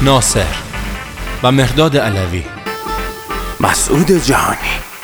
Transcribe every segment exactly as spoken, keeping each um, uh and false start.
ناصر و مهرداد علوی. مسعود جهانی.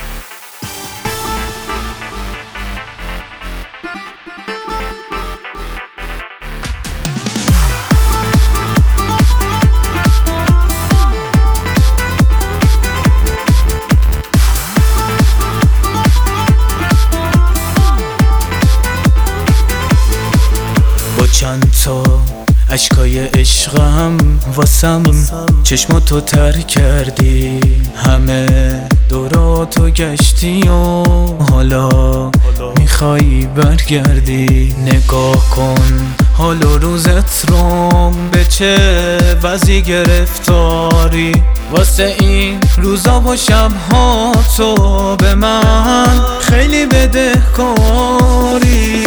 با چند تا اشکای عشقم واسم چشماتو تر کردی، همه دوراتو گشتی و حالا میخوایی برگردی. نگاه کن حال و روزت رو، به چه وضعی گرفتاری. واسه این روزا و شبها تو به من خیلی بدهکاری.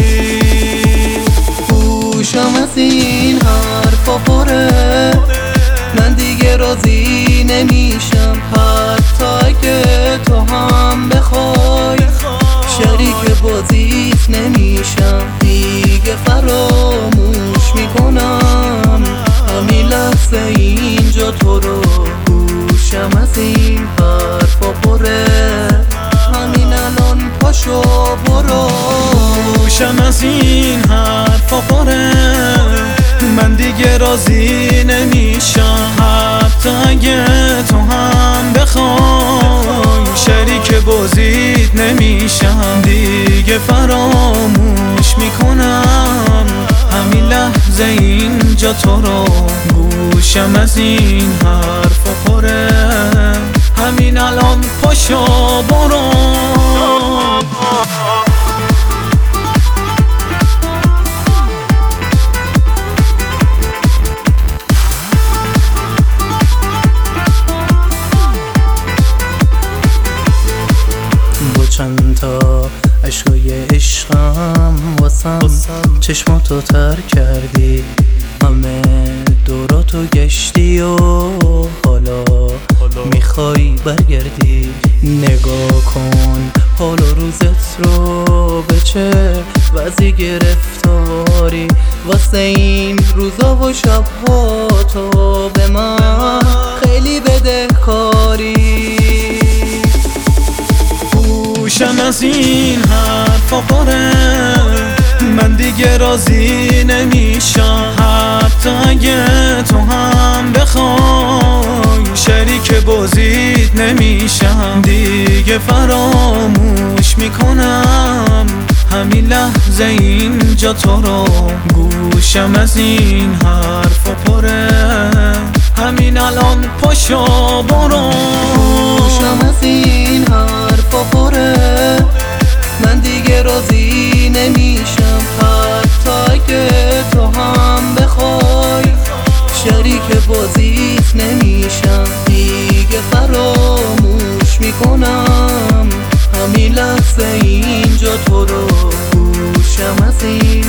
گوشم از این حرفا پره، من دیگه راضی نمیشم. حتی اگه تو هم بخوای شریک بازیت نمیشم. دیگه فراموش میکنم همین لحظه اینجا تو رو. گوشم از این حرفا پره، همین الان پاشو برو. گوشم از این حرفا پره، من دیگه راضی نمیشم. حتی اگه تو هم بخوای شریک بازیت نمیشم. دیگه فراموش میکنم همین لحظه اینجا تو رو. گوشم از این حرفا پره، همین الان پاشو برو. چند تا عشقای عشقم واسم چشماتو تر کردی، همه دوراتو گشتی و حالا میخوای برگردی. نگاه کن حال و روزت رو، به چه وضعی گرفتاری. واسه این روزا و شبها تو به من خیلی بدهکاری. گوشم از این حرفا پره، من دیگه راضی نمیشم. حتی اگه تو هم بخوای شریک بازیت نمیشم. دیگه فراموش میکنم همین لحظه اینجا تو رو. گوشم از این حرفا پره، همین الان پاشو برو. گوشم از این حرفا پره، من دیگه راضی نمیشم. حتی اگه تو هم بخوای شریک بازیت نمیشم. دیگه فراموش میکنم همین لحظه اینجا تو رو. گوشم از این